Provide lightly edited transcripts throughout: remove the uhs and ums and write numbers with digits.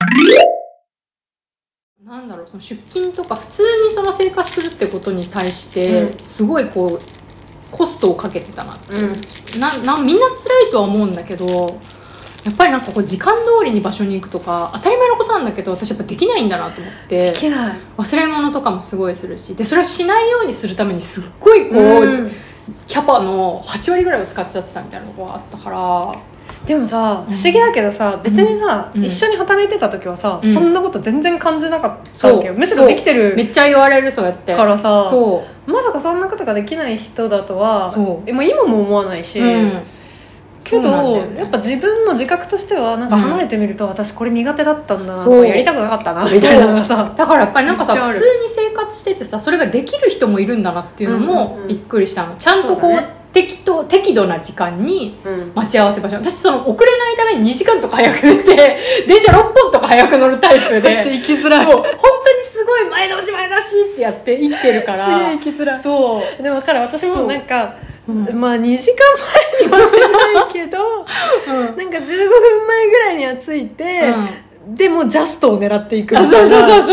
なんだろう、その出勤とか普通にその生活するってことに対してすごいこうコストをかけてたなって、みんな辛いとは思うんだけど、やっぱりなんかこう時間通りに場所に行くとか当たり前のことなんだけど、私やっぱできないんだなと思って。 できない。 忘れ物とかもすごいするし、でそれをしないようにするためにすっごいこう、キャパの8割ぐらいを使っちゃってたみたいなのがあったから。 でもさ、不思議だけどさ、別にさ、一緒に働いてた時はさ、そんなこと全然感じなかったわけよ。むしろできてる。 めっちゃ言われる、そうやってからさ、 そうまさかそんなことができない人だとは今も思わないし、けど、やっぱ自分の自覚としてはなんか離れてみると、私これ苦手だったんだな、やりたくなかったなみたいなのがさ、 だからやっぱりなんかさ、普通に生活しててさ、それができる人もいるんだなっていうのもびっくりしたの。ちゃんとこう適度な時間に待ち合わせ場所、私その遅れないために2時間とか早く寝て電車6本とか早く乗るタイプで行きづらい。 そう本当にすごい前倒しってやって生きてるからすげえ行きづらい。 そうでも分かる。私もなんかまあ2時間前には出ないけど、なんか15分前ぐらいには着いて、でもジャストを狙っていくみたいな。 そうなんか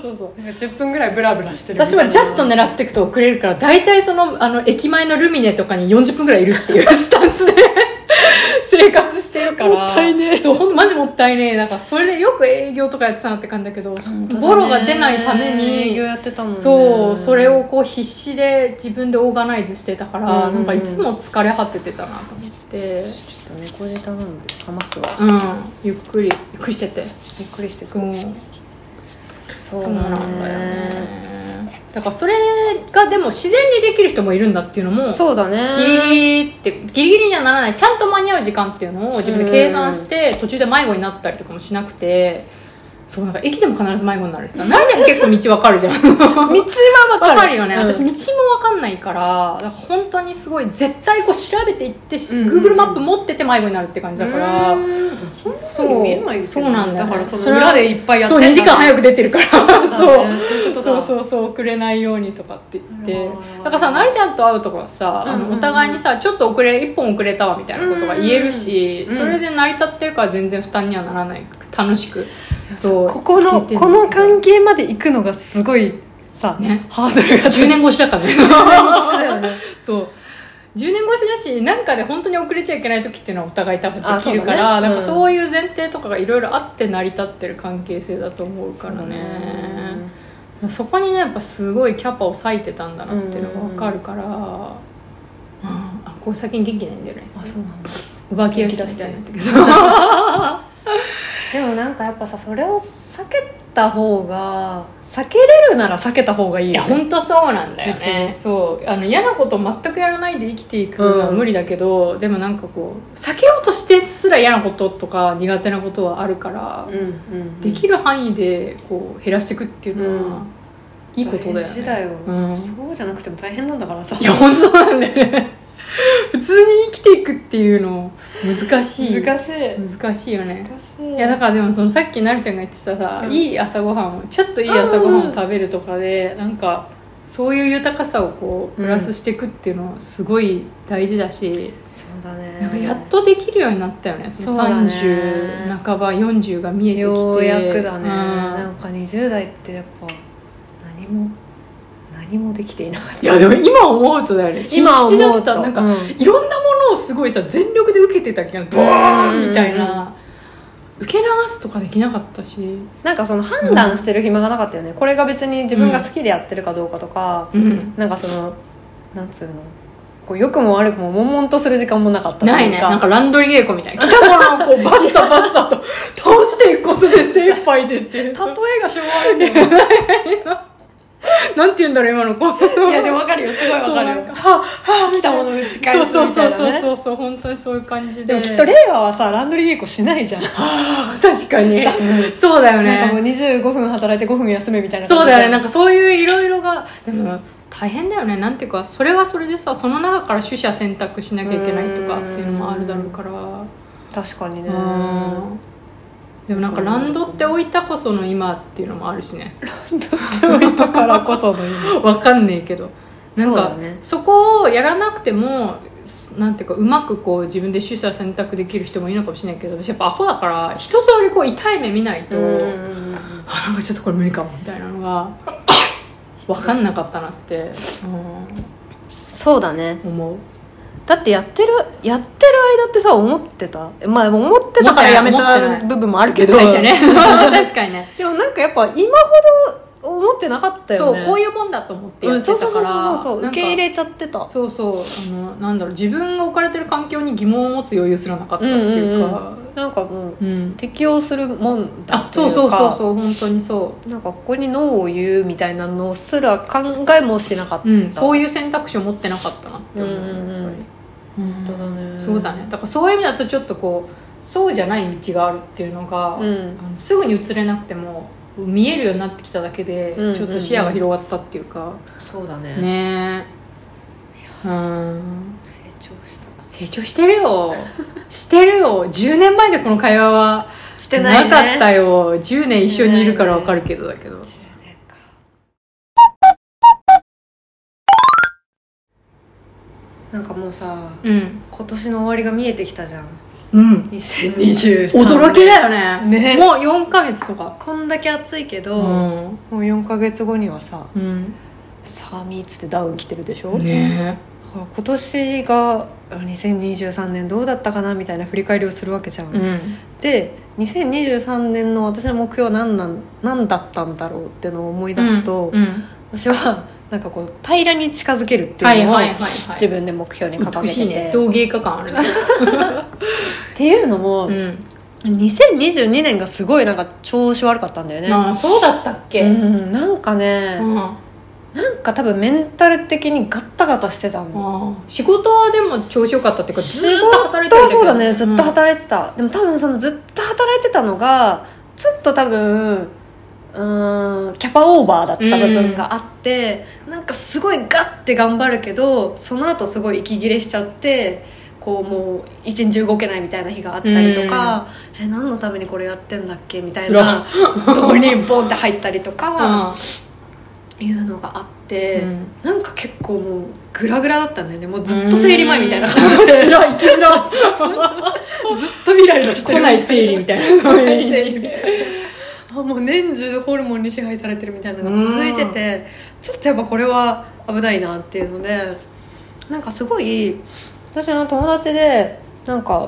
10分ぐらいブラブラしてる。 私はジャスト狙っていくと遅れるから、大体その駅前のルミネとかに40分ぐらいいるっていうスタンスで生活してるから。 もったいねえ。 そう、ほんとマジもったいねえ。なんかそれでよく営業とかやってたなって感じだけど、ボロが出ないために営業やってたもんね。 そう、それをこう必死で自分でオーガナイズしてたから、なんかいつも疲れ果ててたなと思って。 ちょっと猫で頼んで冷ますわ。 ゆっくりしてて、 ゆっくりしてく。 そうなんだよね。だからそれがでも自然にできる人もいるんだっていうのも、 そうだね。 ギリギリにはならない、ちゃんと間に合う時間っていうのを自分で計算して、途中で迷子になったりとかもしなくて、そう、なんか駅でも必ず迷子になるしさ、なるちゃん結構道わかるじゃん。道はわかるよね。私道もわかんないから、だから本当にすごい絶対こう調べていって、Google マップ持ってて迷子になるって感じだから。 そう見えないけど、 そうなんだよ、ね。 だからその裏でいっぱいやってる。そう、2時間早く出てるから。 そう遅れないようにとかって言って。だからさ、なるちゃんと会うとかさ、お互いにさ、ちょっと1本遅れたわみたいなことが言えるし、それで成り立ってるから全然負担にはならない。楽しく。 そう、この関係まで行くのがすごいさ、 ね、 ハードルが 10年越しだからね。 10年越しだよね。 そう10年越しだし、なんかで本当に遅れちゃいけない時っていうのはお互い多分できるから、なんかそういう前提とかがいろいろあって成り立ってる関係性だと思うからね。そこにね、やっぱすごいキャパを割いてたんだなっていうのが分かるから、これ最近元気ないんだよね。 そうなんだ。 奪き合いしたみたいになってるけど。 でもなんかやっぱさ、それを避けた方が、避けれるなら避けた方がいいよね。 いや本当そうなんだよね。そう嫌なことを全くやらないで生きていくのは無理だけど、でもなんかこう避けようとしてすら嫌なこととか苦手なことはあるから、できる範囲でこう減らしていくっていうのは、いいことだよね。 大事だよ、そうじゃなくても大変なんだからさ。 いや本当そうなんだよね。普通に生きていくっていうの難しいよね。いやだからでもそのさっきなるちゃんが言ってたさ、いい朝ごはんをちょっといい朝ごはんを食べるとかで、なんかそういう豊かさをこうプラスしていくっていうのはすごい大事だし、 そうだね。 なんかやっとできるようになったよね。その30半ば40が見えてきて、 ようやくだね。なんか20代ってやっぱ何もできていなかった。 いやでも今思うとだよね。 今思うとなんか、いろんなものをすごいさ全力で受けてた気がバーンみたいな、受け流すとかできなかったし、 なんかその判断してる暇がなかったよね。これが別に自分が好きでやってるかどうかとか、なんかそのなんつうの、こう良くも悪くも悶々とする時間もなかったないね。なんかランドリー稽古みたいな、来たものをこうバッサバッサと倒していくことで精一杯でって例えがしょうがないけどなんて言うんだろう今の子。 いやでも分かるよ、すごい分かるよ。来たもの打ち返すみたいなね。 そう本当にそういう感じで。 でもきっと令和はさランドリー稽古しないじゃん。 確かにそうだよね。 なんかもう25分働いて5分休めみたいな。 そうだよね。なんかそういういろいろがでも大変だよね。なんていうかそれはそれでさ、その中から取捨選択しなきゃいけないとかっていうのもあるだろうから。 確かにね。 でもなんかランドって置いたこその今っていうのもあるしね。 ランドって置いたからこその今わかんねえけど、なんか そこをやらなくてもなんていうかうまくこう自分で取捨選択できる人もいるのかもしれないけど、私やっぱアホだから一通りこう痛い目見ないと、なんかちょっとこれ無理かもみたいなのが分かんなかったなって、 そうだね、 思う。 だってやってる間ってさ、思ってた、まあ思ってたからやめた部分もあるけど、 最初ね確かにね。 でもなんかやっぱ今ほど思ってなかったよね。 そう、こういうもんだと思ってやってたから、 そう受け入れちゃってた。 そうそう、なんだろう、自分が置かれてる環境に疑問を持つ余裕すらなかったっていうか、 なんかもう、適応するもんだっていうか、 そう本当にそう、 なんかここにノーを言うみたいなのすら考えもしなかった、 そういう選択肢を持ってなかったなって思う。 本当だね。 そうだね。だからそういう意味だとちょっとこうそうじゃない道があるっていうのが、すぐに移れなくても見えるようになってきただけで、ちょっと視野が広がったっていうか、 そうだね。 ねえ、 成長してるよしてるよ。10年前でこの会話はしてないね。 なかったよ。10年一緒にいるから分かるけどだけど、 なんかもうさ、今年の終わりが見えてきたじゃん。2023年。 驚きだよね。 ね、 もう4ヶ月とか。 こんだけ暑いけど、もう4ヶ月後にはさ、寒いっつってダウン着てるでしょ。 ね、 今年が2023年どうだったかなみたいな振り返りをするわけじゃん。で2023年の私の目標は何だったんだろうっていうのを思い出すと、私はなんかこう平らに近づけるっていうのを自分で目標に掲げてて、美しいね、 陶芸家感あるねっていうのも、2022年がすごいなんか調子悪かったんだよね。 そうだったっけ。 なんかね、なんか多分メンタル的にガッタガタしてたの。 仕事はでも調子良かったっていうか、ずっと働いてた。 そうだね、ずっと働いてた。でも多分そのずっと働いてたのがちょっと多分キャパオーバーだった部分があって、なんかすごいガッて頑張るけど、その後すごい息切れしちゃって、こうもう一日動けないみたいな日があったりとか、何のためにこれやってんだっけみたいなとこにボンって入ったりとかいうのがあって、なんか結構もうグラグラだったんだよね。もうずっと生理前みたいな感じで、ずっと未来のしてる、 来ない生理みたいな生理みたいな、もう年中ホルモンに支配されてるみたいなのが続いてて、ちょっとやっぱこれは危ないなっていうので、なんかすごい私の友達でなんか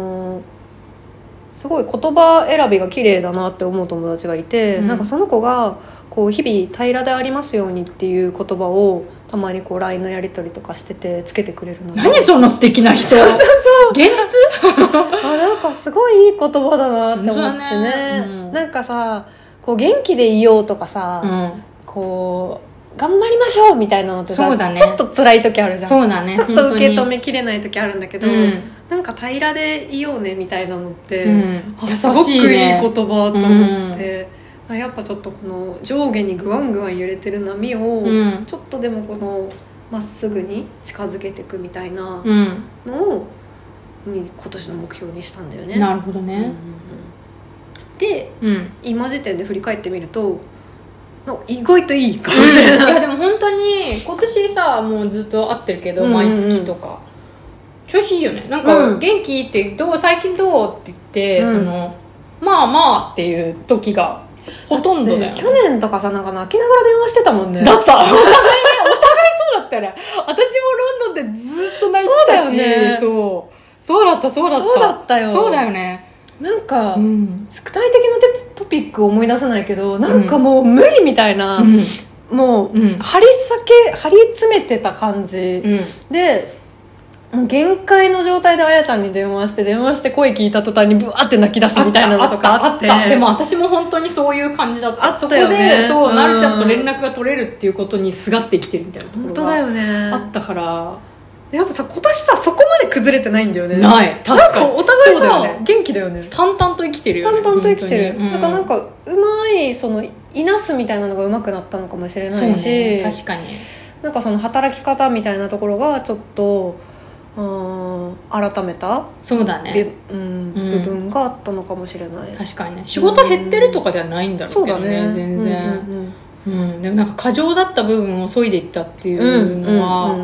すごい言葉選びが綺麗だなって思う友達がいて、なんかその子がこう日々平らでありますようにっていう言葉をたまにこう LINE のやり取りとかしててつけてくれるの。 何その素敵な人。そう現実なんかすごいいい言葉だなって思ってね。なんかさ、こう元気でいようとかさ、こう頑張りましょうみたいなのってさ、ちょっと辛い時あるじゃん。 そうだね、 ちょっと受け止めきれない時あるんだけど、なんか平らでいようねみたいなのって、すごくいい言葉と思って、やっぱちょっとこの上下にグワングワン揺れてる波を、ちょっとでもこのまっすぐに近づけていくみたいなのを、今年の目標にしたんだよね。 なるほどね。 で、今時点で振り返ってみると意外といいかもしれない。 いやでも本当に今年さ、もうずっと会ってるけど、毎月とか調子いいよね。なんか元気って最近どうって言って、そのまあまあっていう時がほとんどだよね。 去年とかさ、なんか泣きながら電話してたもんね。 だったお互いそうだったね。私もロンドンでずっと泣いてたし、 そうだよね。 そうだったよ。そうだよね。 なんか、具体的なトピックを思い出せないけど、なんかもう無理みたいな、もう、張り詰めてた感じ、で、もう限界の状態であやちゃんに電話して声聞いた途端にブワーって泣き出すみたいなのとかあって、 でも私も本当にそういう感じだった。 そこでなるちゃんと連絡が取れるっていうことにすがって生きてるみたいなところがあったから、 やっぱさ、今年さ、そこまで崩れてないんだよね。 ない。確かに。 お互いさ、元気だよね。 淡々と生きてるよね。 淡々と生きてる。なんかうまい、そのいなすみたいなのがうまくなったのかもしれないし、 確かに。 なんかその働き方みたいなところがちょっと改めた、 そうだね、 部分があったのかもしれない。 確かにね。仕事減ってるとかではないんだろうけどね、全然。でもなんか過剰だった部分を削いでいったっていうのは、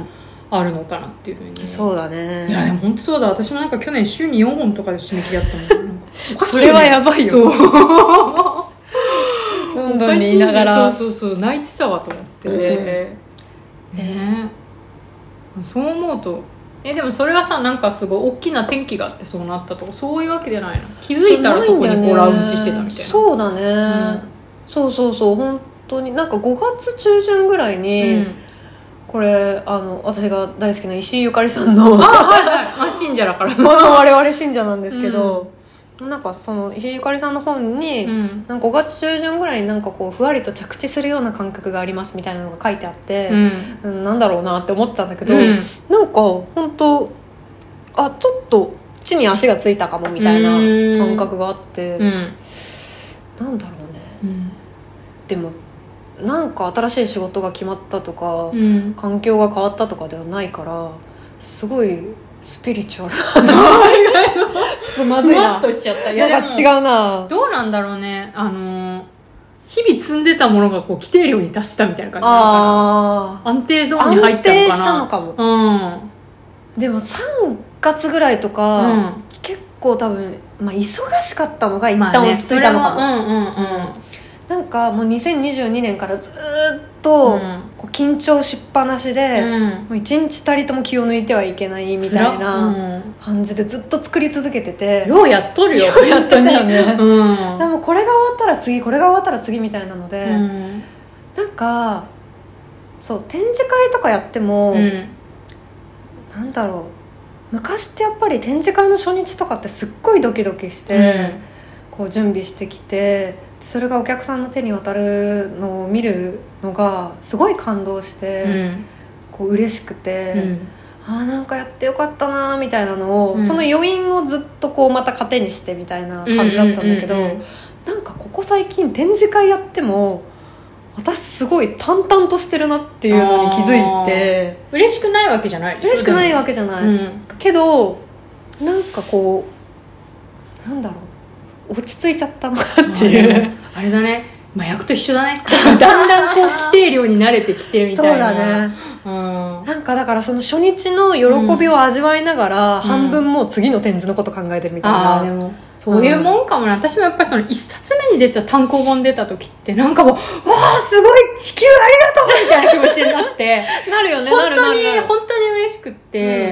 あるのかなっていうふうに。 そうだね。 いやでも本当そうだ、私もなんか去年週に4本とかで締め切りだったもんなんかおかしい、ね、 それはやばいよ。 そうロンドンにいながらそう泣いてたわと思って、ね、そう思うとでもそれはさ、なんかすごい大きな転機があってそうなったとかそういうわけじゃないの？気づいたらそこにこうラウンチしてたみたいな。 そうだね、そう本当になんか5月中旬ぐらいに、これ私が大好きな石井ゆかりさんの信者だから我々信者なんですけど、なんかその石井ゆかりさんの本に、なんか5月中旬ぐらいになんかこうふわりと着地するような感覚がありますみたいなのが書いてあって、なんだろうなって思ってたんだけど、なんか本当ちょっと地に足がついたかもみたいな感覚があって、なんだろうね、でもなんか新しい仕事が決まったとか、環境が変わったとかではないからすごいスピリチュアルちょっとまずいな、 ふわっとしちゃった。 なんか違うな。 どうなんだろうね、日々積んでたものがこう規定量に達したみたいな感じなのかな。安定ゾーンに入ったのかな。 安定したのかも、でも3月ぐらいとか、結構多分、忙しかったのが一旦落ち着いたのかも、なんかもう2022年からずっとこう緊張しっぱなしで、もう一日たりとも気を抜いてはいけないみたいな感じでずっと作り続けてて、 ようやっとるよやってたよね、でもこれが終わったら次、これが終わったら次みたいなので、なんかそう展示会とかやっても、なんだろう、昔ってやっぱり展示会の初日とかってすっごいドキドキして、こう準備してきて、それがお客さんの手に渡るのを見るのがすごい感動して、こう嬉しくて、なんかやってよかったなみたいなのを、その余韻をずっとこうまた糧にしてみたいな感じだったんだけど、なんかここ最近展示会やっても私すごい淡々としてるなっていうのに気づいて。 嬉しくないわけじゃない、 嬉しくないわけじゃない、けどなんかこうなんだろう、落ち着いちゃったなっていうあれだね、役と一緒だねだんだんこう規定量に慣れてきてみたいな。 そうだね、なんかだからその初日の喜びを味わいながら、半分もう次の展示のこと考えてるみたいな。 でもそういうもんかもね、私もやっぱりその1冊目に出た単行本出た時ってなんかもう、わあすごい地球ありがとうみたいな気持ちになってなるよね、 本当に嬉しくって、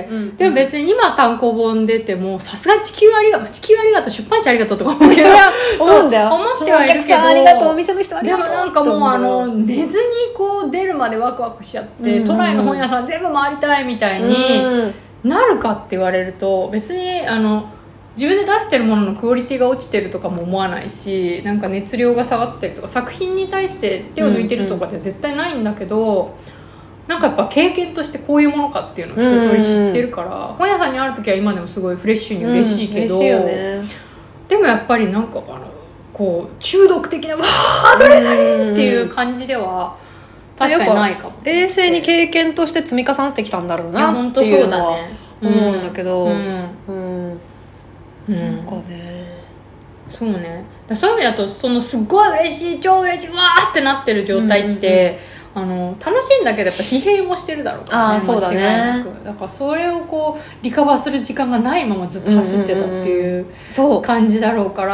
でも別に今単行本出てもさすがに地球ありがとう、出版社ありがとうとか思うけど、 それは思うんだよ、 思ってはいるけど、 お客さんありがとう、お店の人ありがとう。 でもなんかもう寝ずにこう出るまでワクワクしちゃって、都内の本屋さん全部回りたいみたいになるかって言われると、別に自分で出してるもののクオリティが落ちてるとかも思わないし、なんか熱量が下がってるとか作品に対して手を抜いてるとかって絶対ないんだけど、なんかやっぱ経験としてこういうものかっていうのを一通り知ってるから、本屋さんにある時は今でもすごいフレッシュに嬉しいけど、 嬉しいよね。 でもやっぱりなんかこう中毒的なアドレナリンっていう感じでは確かにないかも。 冷静に経験として積み重なってきたんだろうなっていうのは思うんだけど、なんかね、 そうね、そういう意味だとそのすっごい嬉しい、超嬉しい、わーってなってる状態って、楽しいんだけどやっぱ疲弊もしてるだろうからね。 そうだね、 間違いなく。だからそれをこうリカバーする時間がないままずっと走ってたっていう感じだろうから、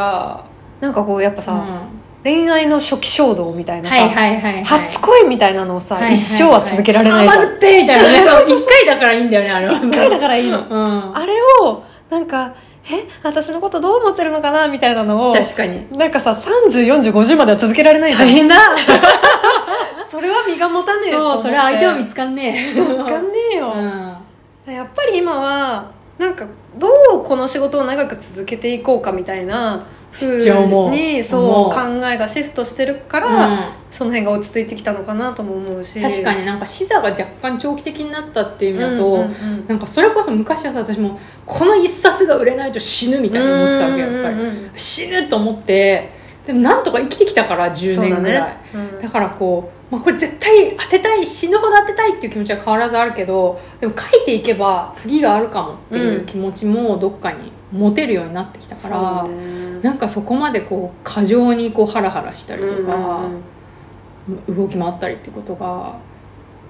なんかこうやっぱさ、恋愛の初期衝動みたいなさ、初恋みたいなのをさ、一生は続けられない甘酸っぱいみたいなねそう1回だからいいんだよね、あれは 1回だからいいの、あれをなんか私のことどう思ってるのかなみたいなのを、 確かになんかさ30、40、50までは続けられないじゃん。 大変だそれは身が持たねえと思って。 それは相手を見つかんねえ見つかんねえよ、やっぱり今はなんかどうこの仕事を長く続けていこうかみたいな風にそう考えがシフトしてるから、その辺が落ち着いてきたのかなとも思うし、 確かになんか視座が若干長期的になったっていう意味だと、なんかそれこそ昔はさ、私もこの一冊が売れないと死ぬみたいな思ってたわけよ。やっぱり死ぬと思って、でもなんとか生きてきたから10年ぐらい だからこう、これ絶対当てたい、死ぬほど当てたいっていう気持ちは変わらずあるけど、でも書いていけば次があるかもっていう気持ちもどっかに持てるようになってきたから、なんかそこまでこう過剰にこうハラハラしたりとか、動き回ったりってことが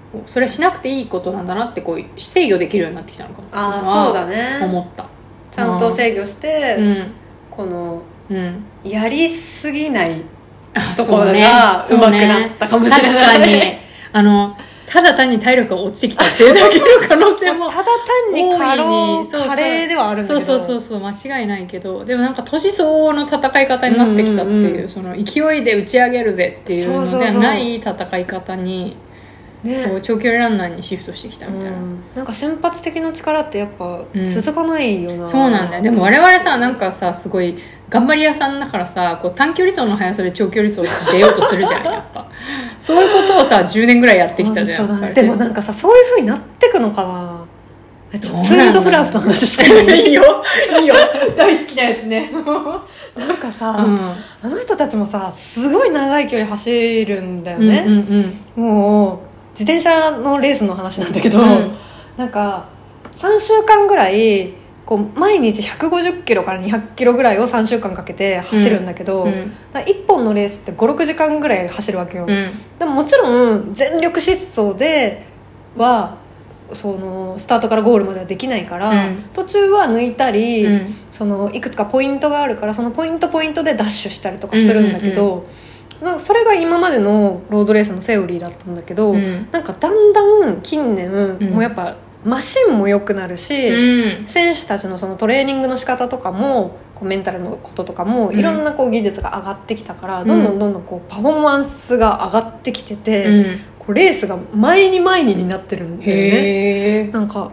それしなくていいことなんだなってこう制御できるようになってきたのかも。 ああそうだね、 思った。 ちゃんと制御して、この、やりすぎないところが上手くなったかもしれない。 確かにただ単に体力が落ちてきたっていうだけの可能性もただ単に加齢ではあるんだけど、 そう間違いないけど、でもなんか年相応の戦い方になってきたっていう、その勢いで打ち上げるぜっていうのではない戦い方にこう長距離ランナーにシフトしてきたみたいな、 なんか瞬発的な力ってやっぱ続かないよな、 そうなんだよ。でも我々さ、なんかさすごい頑張り屋さんだからさ、こう短距離走の速さで長距離走出ようとするじゃんやっぱそういうことをさ10年ぐらいやってきたじゃん、 ね、でもなんかさそういう風になってくのかな。ツール・ド・フランスの話してるいいよ大好きなやつねなんかさ、あの人たちもさすごい長い距離走るんだよね、もう自転車のレースの話なんだけど、なんか3週間ぐらいこう毎日150キロから200キロぐらいを3週間かけて走るんだけど、1本のレースって5、6時間ぐらい走るわけよ、でももちろん全力疾走ではそのスタートからゴールまではできないから、途中は抜いたり、そのいくつかポイントがあるからそのポイントでダッシュしたりとかするんだけど、なんかそれが今までのロードレースのセオリーだったんだけど、なんかだんだん近年、もうやっぱマシンも良くなるし、選手たちのそのトレーニングの仕方とかもこうメンタルのこととかもいろんなこう技術が上がってきたから、どんどんこうパフォーマンスが上がってきてて、こうレースが前にになってるんだよね。なんか、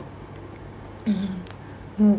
もう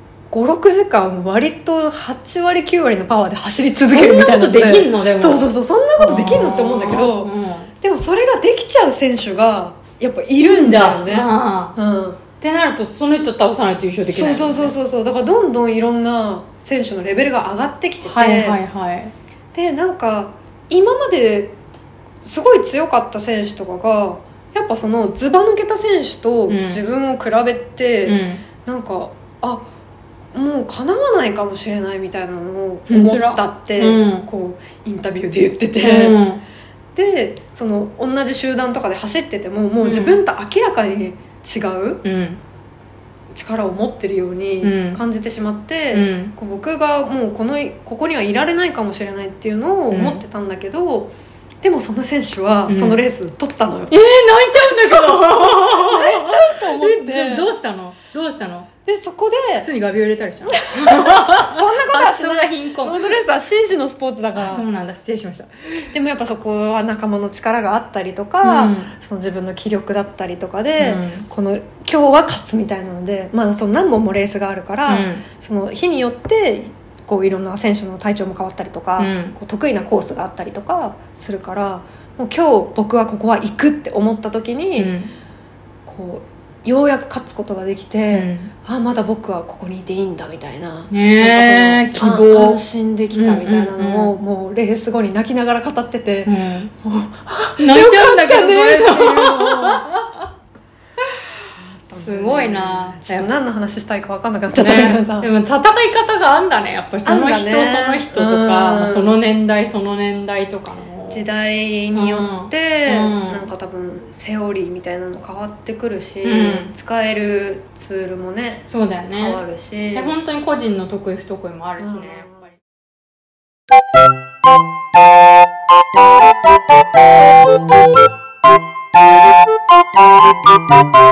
5,6 時間割と8割9割のパワーで走り続けるみたいな。 そんなことできんの？でもそうそんなことできんのって思うんだけど、でもそれができちゃう選手がやっぱいるんだよね。 ってなるとその人倒さないと優勝できない、ね、 そうだからどんどんいろんな選手のレベルが上がってきてて、でなんか今まですごい強かった選手とかがやっぱそのずば抜けた選手と自分を比べて、なんかもう叶わないかもしれないみたいなのを思ったって、こうインタビューで言ってて、でその同じ集団とかで走っててももう自分と明らかに違う力を持ってるように感じてしまって、こう僕がもうここにはいられないかもしれないっていうのを思ってたんだけど、でもその選手はそのレース取ったのよ。 泣いちゃうんだけど泣いちゃうと思ってどうしたのでそこで普通にガビを入れたりしたのそんなことはしない。 貧困ロードレースは紳士のスポーツだから。 そうなんだ、失礼しました。 でもやっぱそこは仲間の力があったりとか、その自分の気力だったりとかで、今日は勝つみたいなので、その何本もレースがあるから、その日によってこういろんな選手の体調も変わったりとか、こう得意なコースがあったりとかするから、もう今日僕はここは行くって思った時に、こうようやく勝つことができて、まだ僕はここにいていいんだみたいな、 なんかその希望、 安心できたみたいなのを、もうレース後に泣きながら語ってて、もう泣いちゃうんだけどねっていうのすごいな。 何の話したいか分かんなくなっちゃったからさ、 でも戦い方があんだね、やっぱりその人その人とか、その年代とかの時代によって、なんか多分セオリーみたいなの変わってくるし、使えるツールもね、 そうだよね、 変わるし、 本当に個人の得意不得意もあるしね、やっぱり。 Thank you.